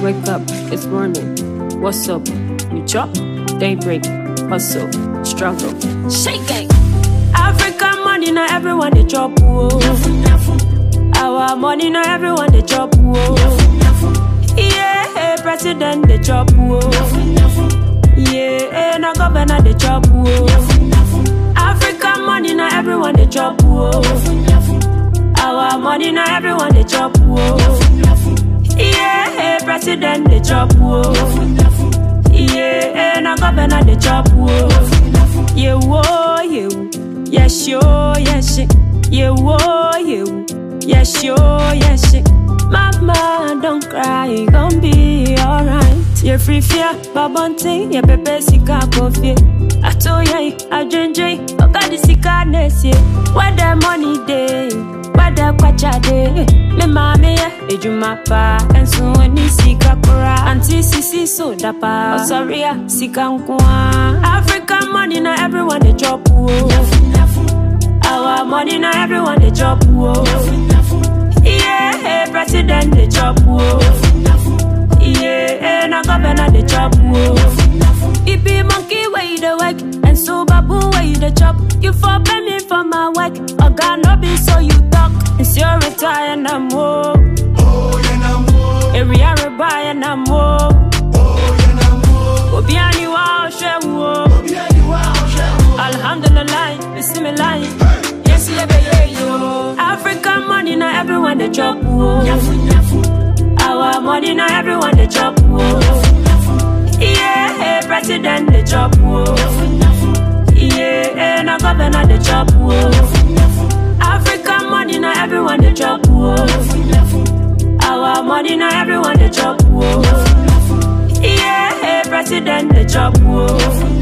Wake up, it's morning. What's up? You chop? Daybreak, hustle, struggle, shake it. African money, now everyone they chop. Whoa. Our money, now everyone they chop. Whoa. Yeah, president they chop. Whoa. Yeah, now governor they chop. Whoa. African money, now everyone they chop. Whoa. Our money, now everyone they chop. Whoa. Yeah, president they chop. Whoa. Yeah, now governor they chop. Whoa. Yeah, whoa, yeah, yes, yo, yes, yeah, whoa, yeah, yes, yo, yes. Mama, don't cry, gon' be alright. You're free fear, babonte, yeah, pepe sika coffee. I told ya, I drink, I got the sickness, yeah. Where the money day, where the kwacha day. Me mama, yeah, ejumapa, and so when you sika kora, auntie sisi so dapa. Oh, sorry, yeah, sika nkwa. African money, now everyone they chop. Whoa. Our money, now everyone they chop. Whoa. Yeah, president they chop. Whoa. Yeah, now governor they chop. Whoa. It be monkey where you the work, and so babu where you the chop. You for pay me for my work, or God no be so you talk. It's your retire and I'm whoa. Oh, yeah, I'm whoa. Area rebuy and I'm whoa. Oh, yeah, I'm whoa. Obiani wa oshewo. Alhamdulillah, bismillah. Yes, yeah, yo. African money, now everyone they chop. Whoa. Our money, now everyone they chop. Whoa. Yeah, president they chop. Whoa. Yeah, now governor they chop. Whoa. African money, now everyone they chop. Whoa. Our money, now everyone they chop. Whoa. Yeah, president they chop. Whoa.